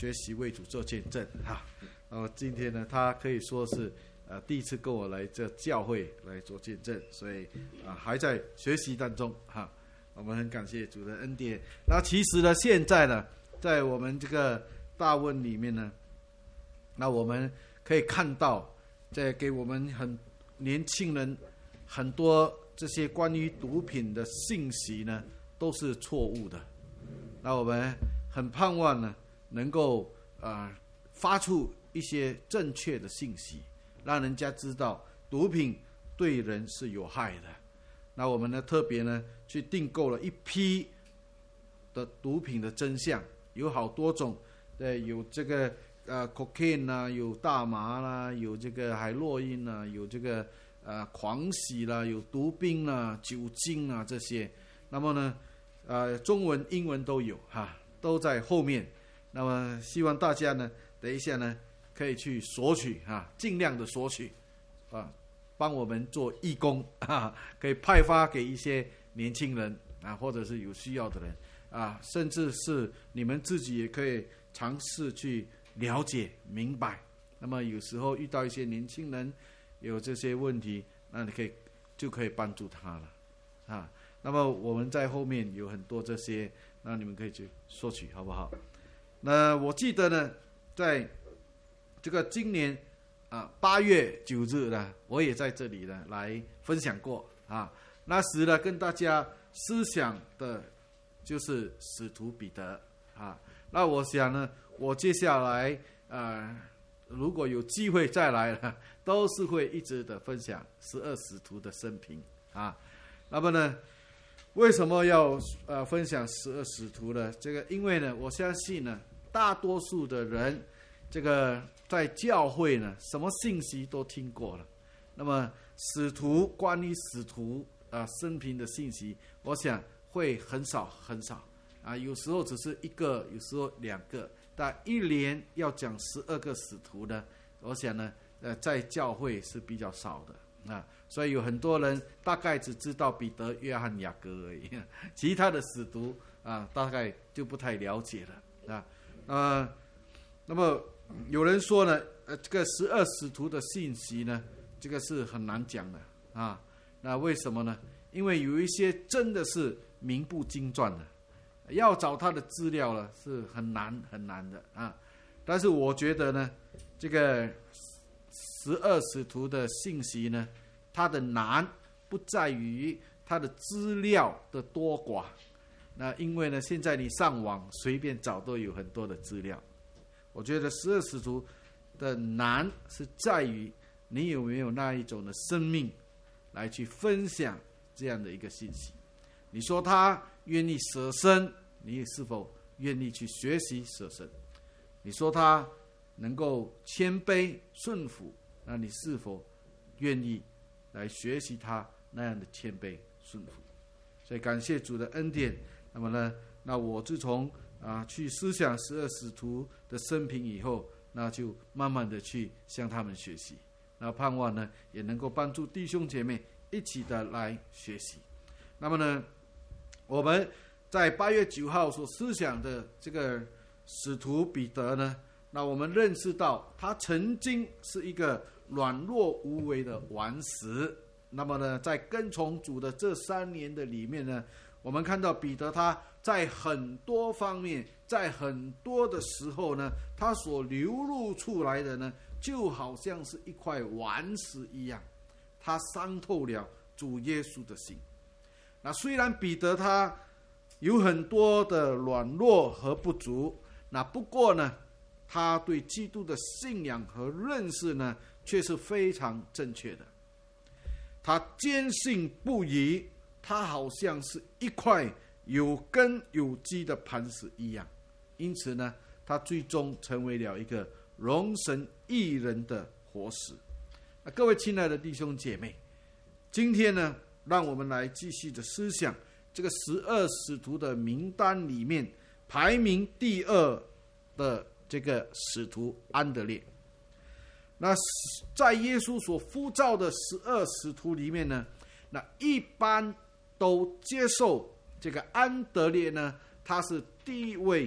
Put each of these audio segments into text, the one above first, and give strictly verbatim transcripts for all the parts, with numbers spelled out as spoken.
学习为主做见证哈。然后今天呢，他可以说是呃第一次跟我来这教会来做见证，所以啊、呃、还在学习当中哈。我们很感谢主的恩典。那其实呢，现在呢，在我们这个大问里面呢，那我们可以看到，在给我们很年轻人很多这些关于毒品的信息呢，都是错误的。那我们很盼望呢，能够呃发出一些正确的信息，让人家知道毒品对人是有害的。那我们呢，特别呢去订购了一批的毒品的真相，有好多种，对，有这个呃 cocaine 啦，有大麻啦，有这个海洛因啦，有这个呃狂喜啦，有毒槟啦、酒精啊这些。那么呢，呃，中文、英文都有哈，都在后面。那么希望大家呢，等一下呢，可以去索取哈，尽量的索取啊。帮我们做义工啊，可以派发给一些年轻人啊，或者是有需要的人啊，甚至是你们自己也可以尝试去了解明白。那么有时候遇到一些年轻人有这些问题，那你可以就可以帮助他了啊。那么我们在后面有很多这些，那你们可以去索取，好不好？那我记得呢，在这个今年。啊，八月九日呢，我也在这里呢来分享过啊。那时呢，跟大家思想的，就是使徒彼得啊。那我想呢，我接下来呃，如果有机会再来了，都是会一直的分享十二使徒的生平啊。那么呢，为什么要呃分享十二使徒呢？这个因为呢，我相信呢，大多数的人。这个在教会呢，什么信息都听过了。那么使徒关于使徒啊、呃、生平的信息，我想会很少很少啊，有时候只是一个，有时候两个。但一连要讲十二个使徒呢，我想呢，呃，在教会是比较少的啊，所以有很多人大概只知道彼得、约翰、雅各而已，其他的使徒啊，大概就不太了解了啊。呃，那么。有人说呢，呃，这个十二使徒的信息呢，这个是很难讲的啊。那为什么呢？因为有一些真的是名不经传的，要找他的资料呢是很难很难的啊。但是我觉得呢，这个十二使徒的信息呢，它的难不在于它的资料的多寡。那因为呢，现在你上网随便找都有很多的资料。我觉得十二使徒的难是在于你有没有那一种的生命来去分享这样的一个信息。你说他愿意舍身，你是否愿意去学习舍身？你说他能够谦卑顺服，那你是否愿意来学习他那样的谦卑顺服？所以感谢主的恩典。那么呢，那我自从啊，去思想十二使徒的生平以后，那就慢慢的去向他们学习。那盼望呢，也能够帮助弟兄姐妹一起的来学习。那么呢，我们在八月九号所思想的这个使徒彼得呢，那我们认识到他曾经是一个软弱无为的顽石。那么呢，在跟从主的这三年的里面呢，我们看到彼得他在很多方面，在很多的时候呢，他所流露出来的呢，就好像是一块顽石一样，他伤透了主耶稣的心。那虽然彼得他有很多的软弱和不足，那不过呢，他对基督的信仰和认识呢，却是非常正确的。他坚信不疑，他好像是一块有根有基的磐石一样，因此呢，他最终成为了一个荣神益人的活石。那各位亲爱的弟兄姐妹，今天呢，让我们来继续的思想这个十二使徒的名单里面排名第二的这个使徒安德烈。那在耶稣所呼召的十二使徒里面呢，那一般都接受这个安德烈呢，他是第一位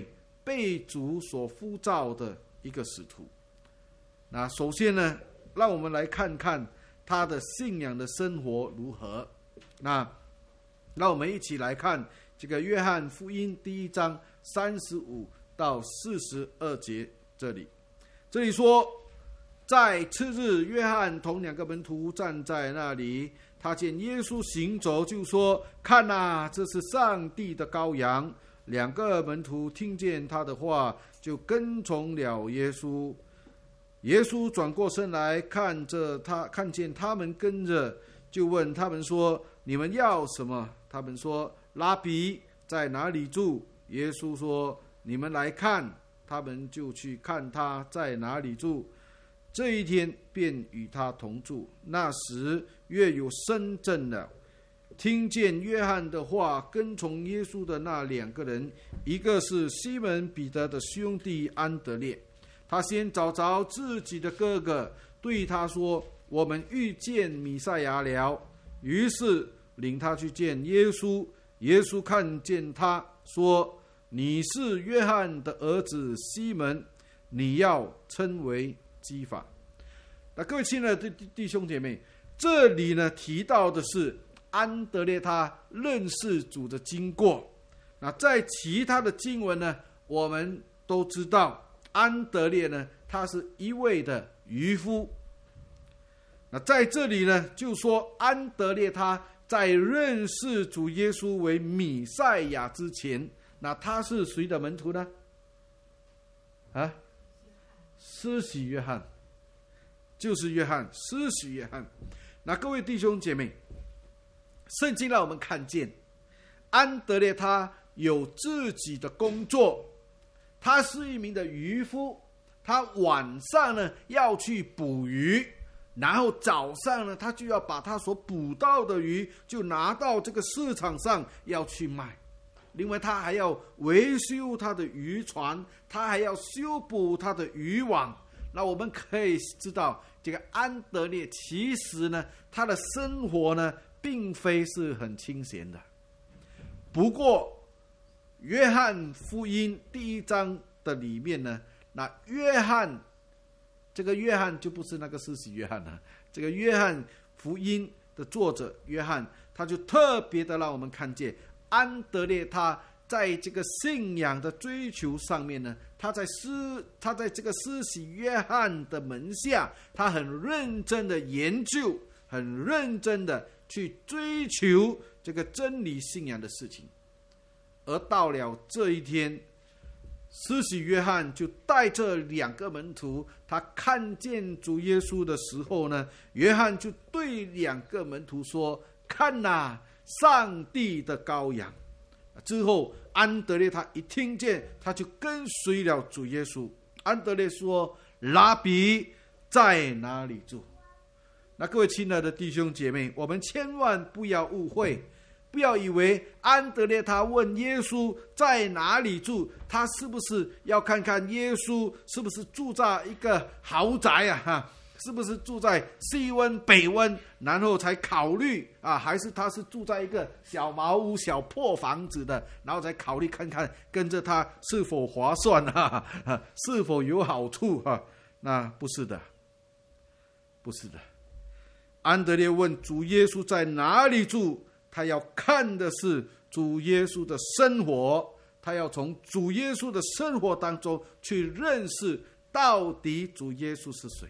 被主所呼召的一个使徒。那首先呢，让我们来看看他的信仰的生活如何。那让我们一起来看这个约翰福音第一章三十五到四十二节。这里这里说，在次日，约翰同两个门徒站在那里，他见耶稣行走，就说：看啊，这是上帝的羔羊。两个门徒听见他的话，就跟从了耶稣。耶稣转过身来，看着他，看见他们跟着，就问他们说：你们要什么？他们说：拉比，在哪里住？耶稣说：你们来看。他们就去看他在哪里住。这一天便与他同住。那时月有深正了。听见约翰的话，跟从耶稣的那两个人，一个是西门彼得的兄弟安德烈，他先找着自己的哥哥，对他说：我们遇见弥赛亚了。于是领他去见耶稣。耶稣看见他，说：你是约翰的儿子西门，你要称为基法。那各位亲爱的弟兄姐妹，这里呢提到的是安德烈他认识主的经过。那在其他的经文呢，我们都知道安德烈呢，他是一位的渔夫。那在这里呢，就说安德烈他在认识主耶稣为弥赛亚之前，那他是谁的门徒呢？啊，施洗约翰，就是约翰，施洗约翰。那各位弟兄姐妹，圣经让我们看见安德烈他有自己的工作，他是一名的渔夫，他晚上呢要去捕鱼，然后早上呢他就要把他所捕到的鱼就拿到这个市场上要去卖。另外他还要维修他的渔船，他还要修补他的渔网。那我们可以知道，这个安德烈其实呢，他的生活呢并非是很清闲的。不过约翰福音第一章的里面呢，那约翰这个约翰就不是那个施洗约翰了，这个约翰福音的作者约翰，他就特别的让我们看见安德烈他在这个信仰的追求上面呢，他在施他在这个施洗约翰的门下，他很认真的研究，很认真的去追求这个真理信仰的事情。而到了这一天，施洗约翰就带着两个门徒，他看见主耶稣的时候呢，约翰就对两个门徒说：看哪，上帝的羔羊。之后安德烈他一听见，他就跟随了主耶稣。安德烈说：拉比，在哪里住？那各位亲爱的弟兄姐妹，我们千万不要误会，不要以为安德烈他问耶稣在哪里住，他是不是要看看耶稣是不是住在一个豪宅啊，是不是住在西温北温，然后才考虑啊，还是他是住在一个小茅屋小破房子的，然后才考虑看看跟着他是否划算啊，啊是否有好处啊？那不是的，不是的。安德烈问主耶稣在哪里住，他要看的是主耶稣的生活，他要从主耶稣的生活当中去认识到底主耶稣是谁。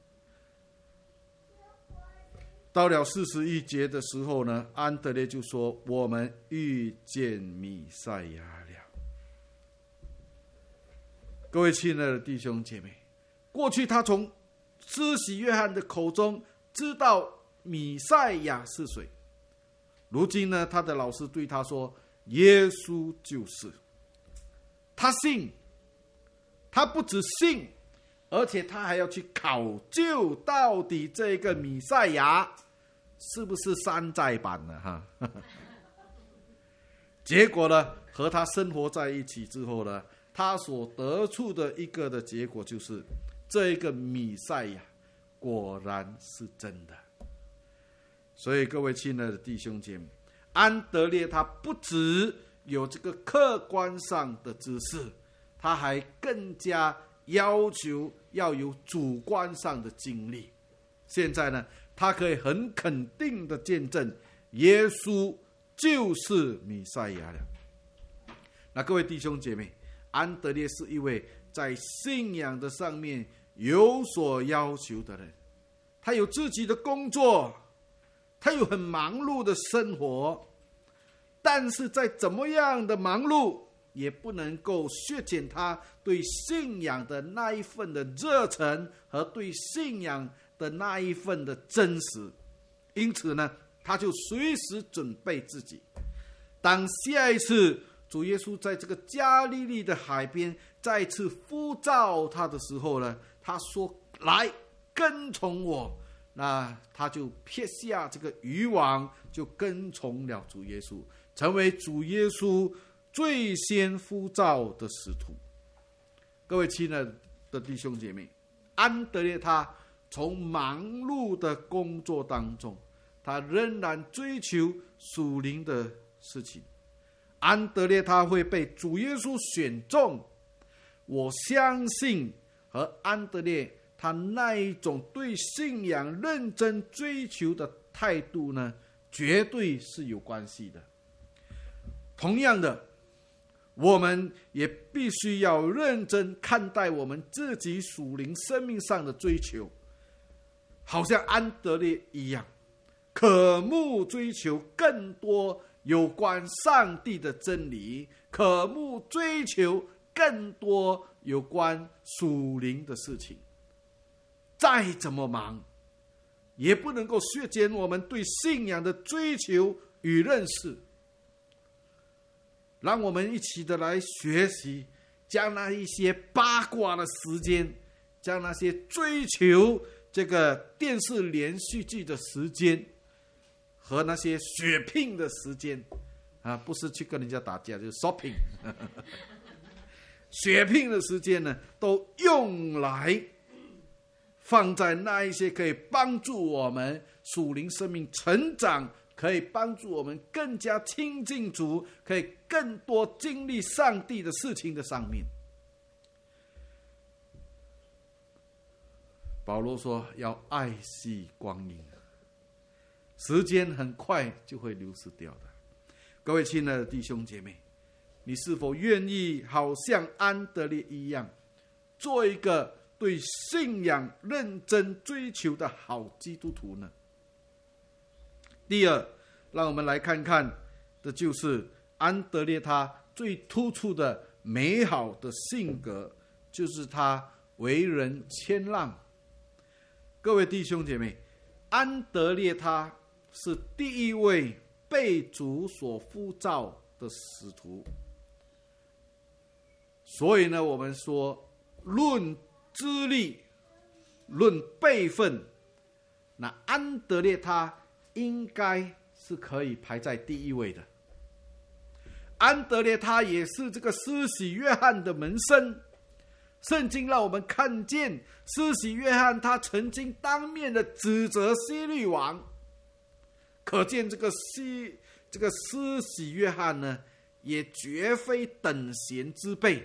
到了四十一节的时候呢，安德烈就说：我们遇见弥赛亚了。各位亲爱的弟兄姐妹，过去他从施洗约翰的口中知道弥赛亚是谁，如今呢，他的老师对他说：耶稣就是。他信，他不只信，而且他还要去考究到底这个弥赛亚是不是山寨版的哈。结果呢，和他生活在一起之后呢，他所得出的一个的结果就是，这个弥赛亚果然是真的。所以各位亲爱的弟兄姐妹，安德烈他不只有这个客观上的知识， 他还更加要求要有主观上的经历。现在呢，他可以很肯定的见证耶稣就是弥赛亚了。那各位弟兄姐妹，安德烈是一位在信仰的上面有所要求的人，他有自己的工作，他有很忙碌的生活，但是在怎么样的忙碌也不能够削减他对信仰的那一份的热忱和对信仰的那一份的真实。因此呢，他就随时准备自己，当下一次主耶稣在这个加利利的海边再次呼召他的时候呢，他说来跟从我，那他就撇下这个渔网，就跟从了主耶稣，成为主耶稣最先呼召的使徒。各位亲爱的弟兄姐妹，安德烈他从忙碌的工作当中，他仍然追求属灵的事情。安德烈他会被主耶稣选中，我相信和安德烈他那一种对信仰认真追求的态度呢，绝对是有关系的。同样的，我们也必须要认真看待我们自己属灵生命上的追求，好像安德烈一样，渴慕追求更多有关上帝的真理，渴慕追求更多有关属灵的事情。再怎么忙，也不能够削减我们对信仰的追求与认识。让我们一起的来学习，将那一些八卦的时间，将那些追求这个电视连续剧的时间和那些血拼的时间啊，不是去跟人家打架，就是 shopping 血拼的时间呢，都用来放在那一些可以帮助我们属灵生命成长，可以帮助我们更加亲近主，可以更多经历上帝的事情的上面。保罗说要爱惜光阴，时间很快就会流失掉的。各位亲爱的弟兄姐妹，你是否愿意好像安德烈一样，做一个对信仰认真追求的好基督徒呢？第二，让我们来看看的就是安德烈他最突出的美好的性格，就是他为人谦让。各位弟兄姐妹，安德烈他是第一位被主所呼召的使徒，所以呢，我们说论资历、论辈分，那安德烈他应该是可以排在第一位的。安德烈他也是这个施洗约翰的门生，圣经让我们看见施洗约翰他曾经当面的指责希律王，可见这个希这个施洗约翰呢，也绝非等闲之辈。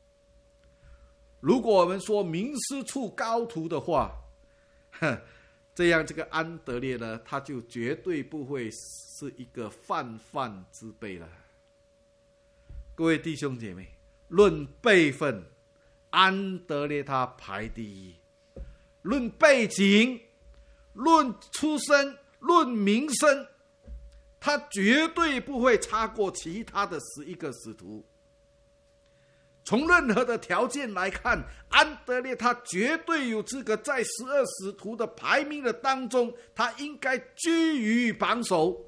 如果我们说名师出高徒的话，这样这个安德烈呢，他就绝对不会是一个泛泛之辈了。各位弟兄姐妹，论辈分，安德烈他排第一；论背景、论出身、论名声，他绝对不会差过其他的十一个使徒。从任何的条件来看，安德烈他绝对有资格在十二使徒的排名的当中，他应该居于榜首。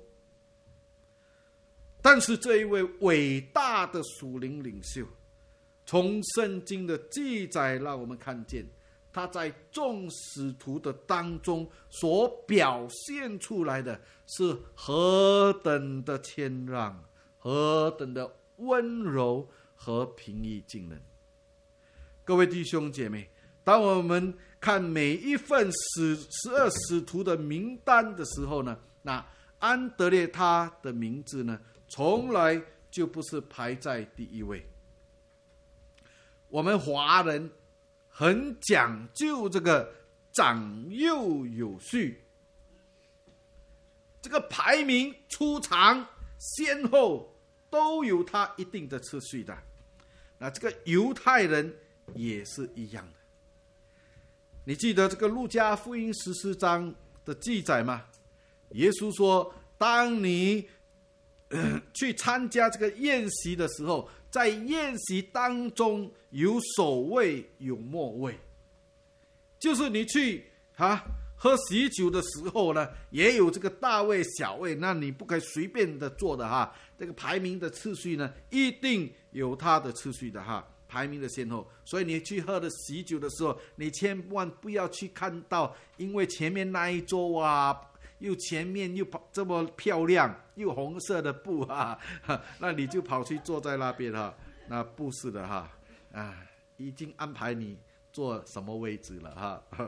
但是这一位伟大的属灵领袖，从圣经的记载让我们看见，他在众使徒的当中所表现出来的是何等的谦让，何等的温柔和平易近人。各位弟兄姐妹，当我们看每一份十十二使徒的名单的时候呢，那安德烈他的名字呢，从来就不是排在第一位。 我们华人很讲究这个长幼有序，这个排名出场先后都有它一定的次序的。那这个犹太人也是一样的。你记得这个路加福音十四章的记载吗？耶稣说，当你、呃、去参加这个宴席的时候，在宴席当中有首位有末位，就是你去啊喝喜酒的时候呢，也有这个大位小位，那你不可以随便的做的哈。这个排名的次序呢，一定有它的次序的哈，排名的先后。所以你去喝的喜酒的时候，你千万不要去看到，因为前面那一桌啊，又前面又这么漂亮，又红色的布哈，那你就跑去坐在那边哈，那不是的哈，啊，已经安排你坐什么位置了哈。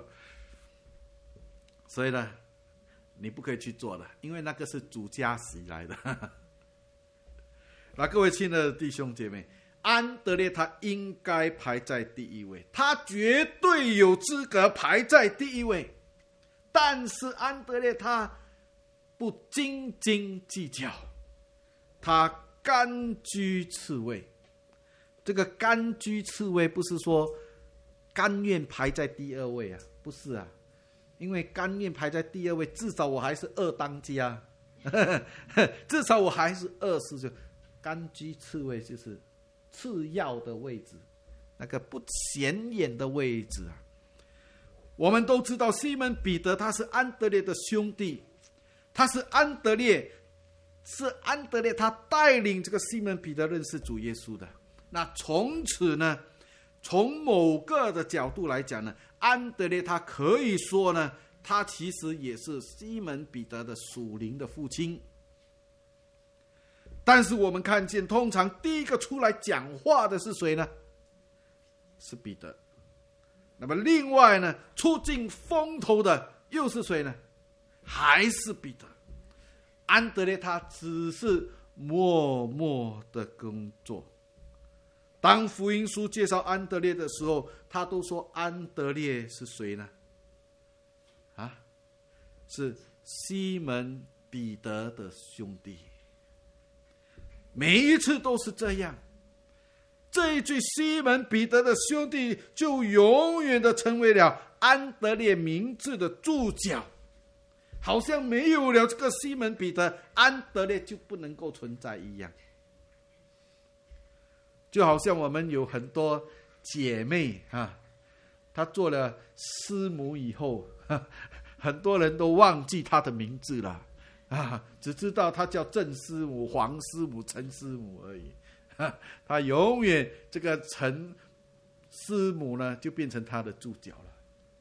所以呢，你不可以去做的，因为那个是主家席来的。那各位亲爱的弟兄姐妹，安德烈他应该排在第一位，他绝对有资格排在第一位。但是安德烈他不斤斤计较，他甘居次位。这个甘居次位不是说甘愿排在第二位啊，不是啊。因为甘愿排在第二位，至少我还是二当家，至少我还是二世就甘居次位，就是次要的位置，那个不显眼的位置啊。我们都知道西门彼得他是安德烈的兄弟，他是安德烈，是安德烈他带领这个西门彼得认识主耶稣的。那从此呢，从某个的角度来讲呢，安德烈他可以说呢，他其实也是西门彼得的属灵的父亲。但是我们看见，通常第一个出来讲话的是谁呢？是彼得。那么另外呢，出尽风头的又是谁呢？还是彼得。安德烈他只是默默的工作。当福音书介绍安德烈的时候，他都说安德烈是谁呢？啊，是西门彼得的兄弟。每一次都是这样，这一句西门彼得的兄弟就永远的成为了安德烈名字的注脚，好像没有了这个西门彼得，安德烈就不能够存在一样。就好像我们有很多姐妹啊，她做了师母以后，很多人都忘记她的名字了啊，只知道她叫郑师母、黄师母、陈师母而已。她永远这个陈师母呢，就变成她的注脚了。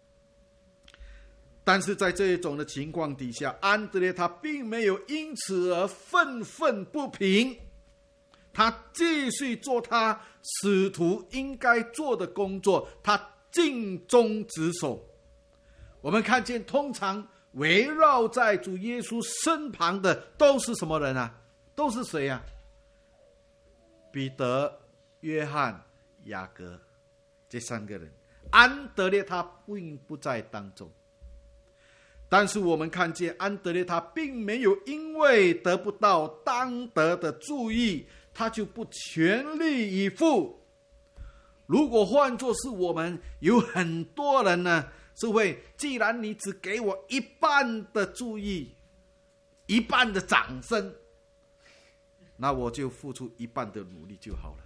但是在这一种的情况底下，安德烈他并没有因此而愤愤不平。他继续做他使徒应该做的工作，他尽忠职守。我们看见，通常围绕在主耶稣身旁的都是什么人啊？都是谁啊？彼得、约翰、雅各这三个人，安德烈他并不在当中。但是我们看见，安德烈他并没有因为得不到当得的注意，他就不全力以赴。如果换作是我们，有很多人呢是会，既然你只给我一半的注意，一半的掌声，那我就付出一半的努力就好了。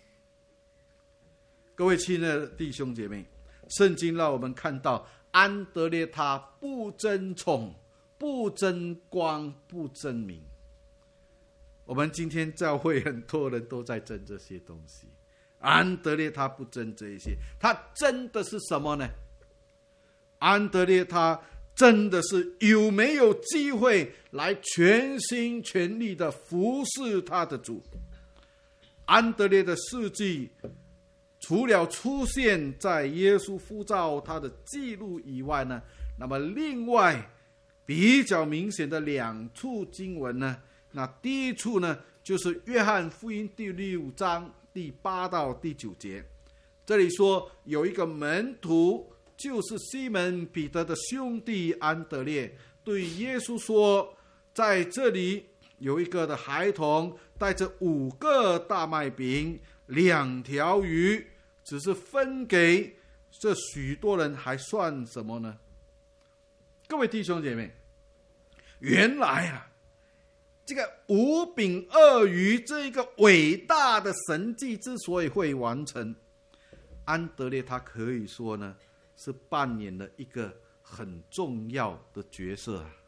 各位亲爱的弟兄姐妹，圣经让我们看到安德烈他不争宠、不争光、不争名。我们今天教会很多人都在争这些东西，安德烈他不争这一些，他争的是什么呢？安德烈他真的是有没有机会来全心全力的服侍他的主。安德烈的事迹除了出现在耶稣呼召他的记录以外呢，那么另外比较明显的两处经文呢，那第一处呢，就是约翰福音第六章第八到第九节。 这里说有一个门徒，就是西门彼得的兄弟安德烈，对耶稣说，在这里有一个的孩童带着五个大麦饼两条鱼，只是分给这许多人，还算什么呢？各位弟兄姐妹，原来啊，这个五饼二鱼这一个伟大的神迹之所以会完成，安德烈他可以说呢，是扮演了一个很重要的角色啊。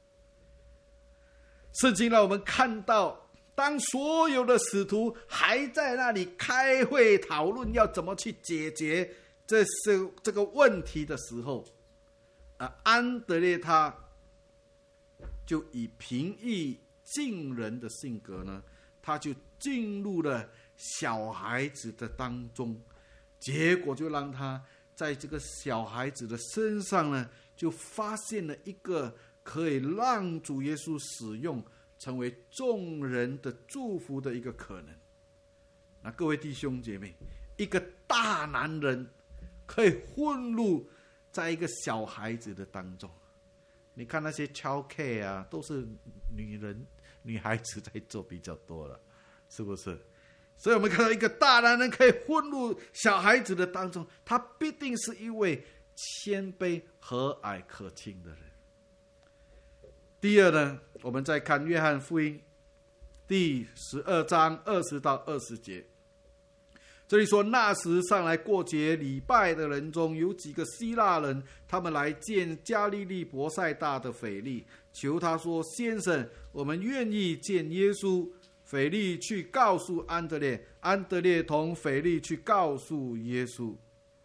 圣经让我们看到，当所有的使徒还在那里开会讨论要怎么去解决这是这个问题的时候，啊，安德烈他就以平易近人的性格呢，他就进入了小孩子的当中，结果就让他在这个小孩子的身上呢，就发现了一个可以让主耶稣使用，成为众人的祝福的一个可能。那各位弟兄姐妹，一个大男人可以混入在一个小孩子的当中，你看那些敲 K 啊，都是女人、女孩子在做比较多了，是不是？所以我们看到一个大男人可以混入小孩子的当中，他必定是一位谦卑、和蔼可亲的人。第二呢，我们再看约翰福音第十二章二十到二十节，这里说，那时上来过节礼拜的人中有几个希腊人，他们来见加利利伯赛大的腓利，求他说，先生，我们愿意见耶稣。腓利去告诉安德烈，安德烈同腓利去告诉耶稣。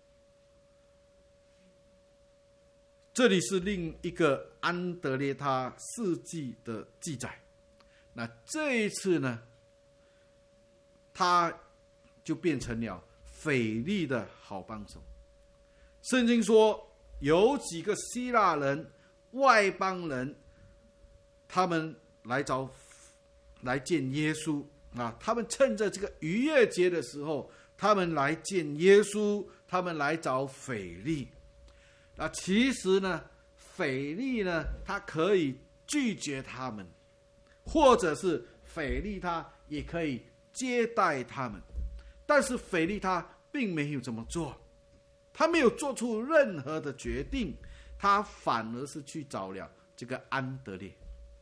这里是另一个安德烈他事迹的记载。那这一次呢，他就变成了腓利的好帮手。圣经说，有几个希腊人、外邦人，他们来找来见耶稣啊！他们趁着这个逾越节的时候，他们来见耶稣，他们来找腓利。那其实呢，腓利呢，他可以拒绝他们，或者是腓利他也可以接待他们，但是腓利他并没有这么做，他没有做出任何的决定，他反而是去找了这个安德烈。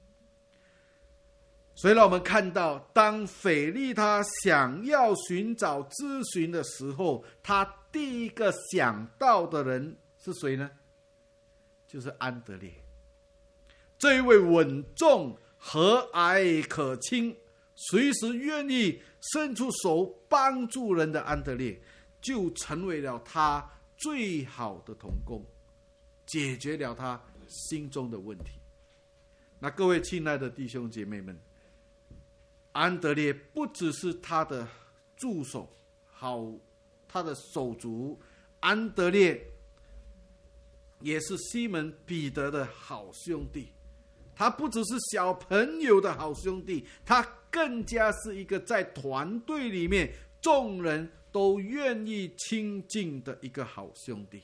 所以让我们看到，当腓利他想要寻找咨询的时候，他第一个想到的人是谁呢？就是安德烈。这一位稳重、和蔼可亲，随时愿意伸出手帮助人的安德烈，就成为了他最好的同工，解决了他心中的问题。那各位亲爱的弟兄姐妹们，安德烈不只是他的助手，好，他的手足，安德烈也是西门彼得的好兄弟。他不只是小朋友的好兄弟，他更加是一个在团队里面众人都愿意亲近的一个好兄弟。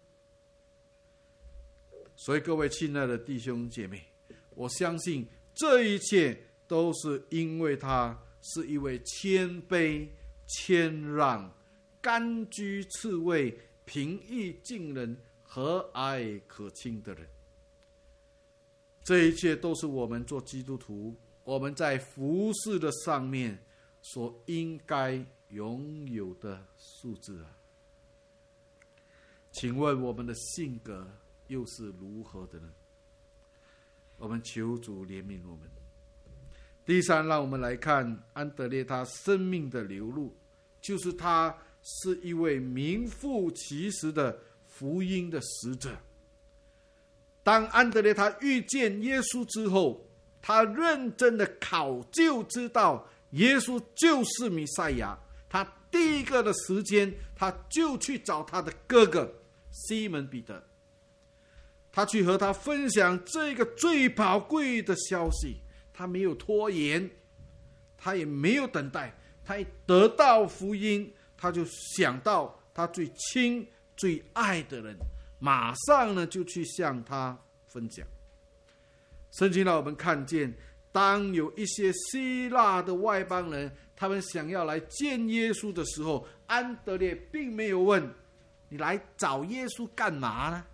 所以各位亲爱的弟兄姐妹，我相信这一切都是因为他是一位谦卑、谦让、甘居次位、平易近人、和蔼可亲的人。这一切都是我们做基督徒，我们在服事的上面所应该拥有的素质啊！请问我们的性格又是如何的呢？我们求主怜悯我们。第三，让我们来看安德烈他生命的流露，就是他是一位名副其实的福音的使者。当安德烈他遇见耶稣之后，他认真的考究知道耶稣就是弥赛亚，他第一个的时间他就去找他的哥哥西门彼得，他去和他分享这个最宝贵的消息。他没有拖延，他也没有等待，他一得到福音，他就想到他最亲最爱的人，马上呢就去向他分享。圣经让我们看见，当有一些希腊的外邦人，他们想要来见耶稣的时候，安德烈并没有问你来找耶稣干嘛呢？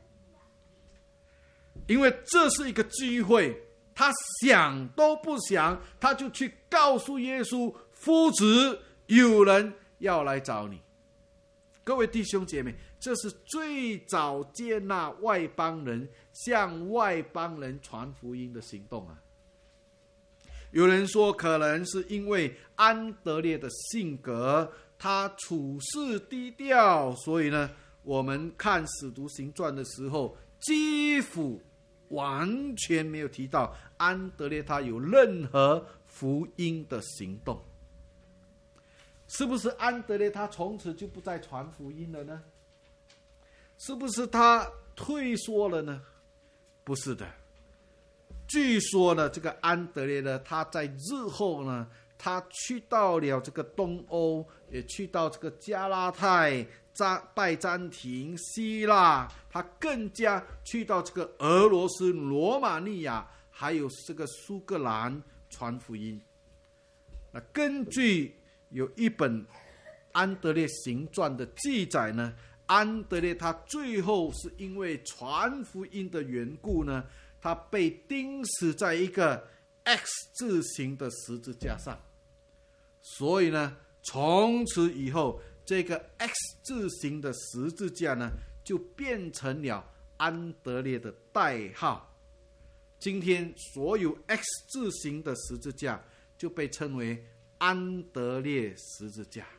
因为这是一个机会，他想都不想，他就去告诉耶稣，夫子，有人要来找你。各位弟兄姐妹，这是最早接纳外邦人，向外邦人传福音的行动啊。有人说，可能是因为安德烈的性格，他处事低调，所以呢，我们看使徒行传的时候，几乎完全没有提到安德烈他有任何福音的行动。是不是安德烈他从此就不再传福音了呢？是不是他退缩了呢？不是的。据说呢，这个安德烈呢，他在日后呢，他去到了这个东欧，也去到这个加拉太、拜占庭、希腊，他更加去到这个俄罗斯、罗马尼亚，还有这个苏格兰传福音。那根据有一本安德烈行传的记载呢，安德烈他最后是因为传福音的缘故呢，他被钉死在一个 X 字形的十字架上。所以呢，从此以后，这个 X 字形的十字架呢，就变成了安德烈的代号。今天所有 X 字形的十字架就被称为安德烈十字架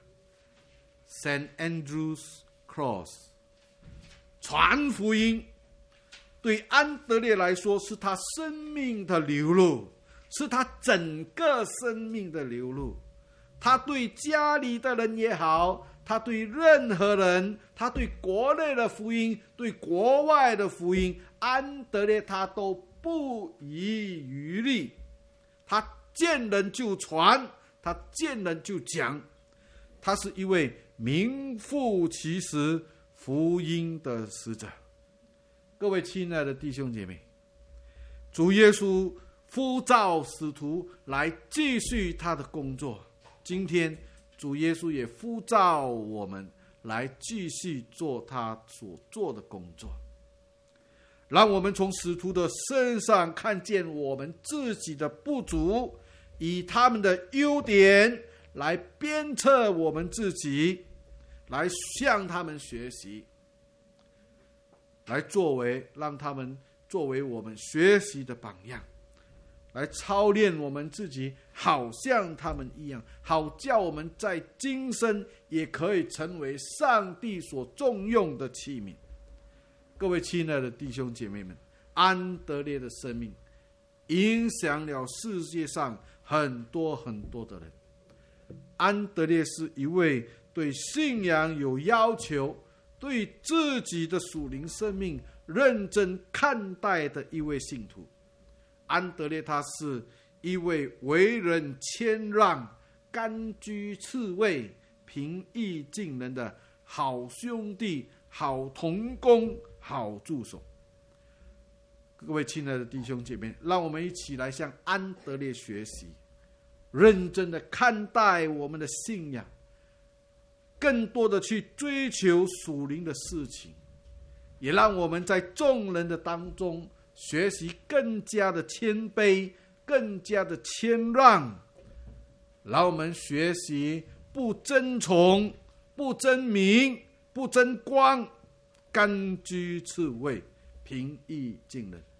Saint Andrew's Cross。 传福音对安德烈来说是他生命的流露，是他整个生命的流露。他对家里的人也好，他对任何人，他对国内的福音，对国外的福音，安德烈他都不遗余力。他见人就传，他见人就讲，他是一位名副其实福音的使者。各位亲爱的弟兄姐妹，主耶稣呼召使徒来继续他的工作，今天主耶稣也呼召我们来继续做他所做的工作。让我们从使徒的身上看见我们自己的不足，以他们的优点来鞭策我们自己，来向他们学习，来作为让他们作为我们学习的榜样，来操练我们自己，好像他们一样，好叫我们在今生也可以成为上帝所重用的器皿。各位亲爱的弟兄姐妹们，安德烈的生命影响了世界上很多很多的人。安德烈是一位对信仰有要求，对自己的属灵生命认真看待的一位信徒。安德烈他是一位为人谦让、甘居次位、平易近人的好兄弟、好同工、好助手。各位亲爱的弟兄姐妹，让我们一起来向安德烈学习，认真的看待我们的信仰，更多的去追求属灵的事情，也让我们在众人的当中学习更加的谦卑，更加的谦让。让我们学习不争宠，不争名，不争光，甘居次位，平易近人。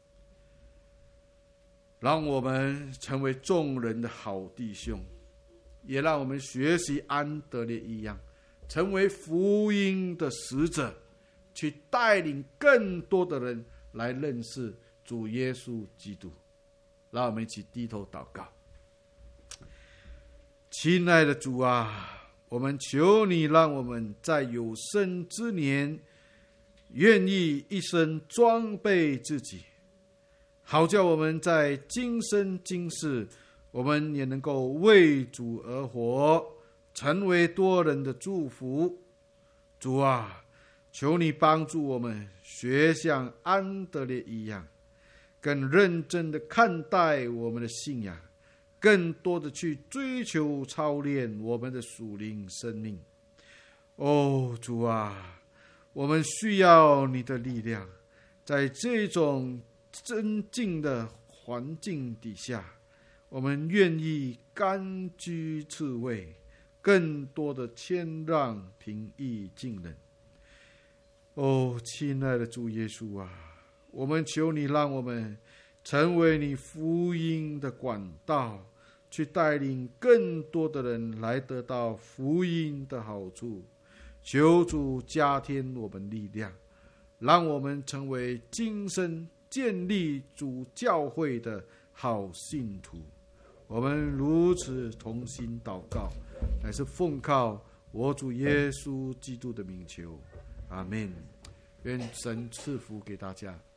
让我们成为众人的好弟兄，也让我们学习安德烈一样，成为福音的使者，去带领更多的人来认识主耶稣基督。让我们一起低头祷告。亲爱的主啊，我们求你让我们在有生之年愿意一生装备自己，好叫我们在今生今世我们也能够为主而活，成为多人的祝福。 主啊，求你帮助我们学像安德烈一样，更认真的看待我们的信仰，更多的去追求操练我们的属灵生命。哦，主啊，我们需要你的力量，在这种真静的环境底下，我们愿意甘居刺猬，更多的谦让、平易近人。哦，亲爱的主耶稣啊，我们求你让我们成为你福音的管道，去带领更多的人来得到福音的好处。求主加添我们力量，让我们成为今生建立主教会的好信徒。我们如此同心祷告，乃是奉靠我主耶稣基督的名求，阿们。愿神赐福给大家。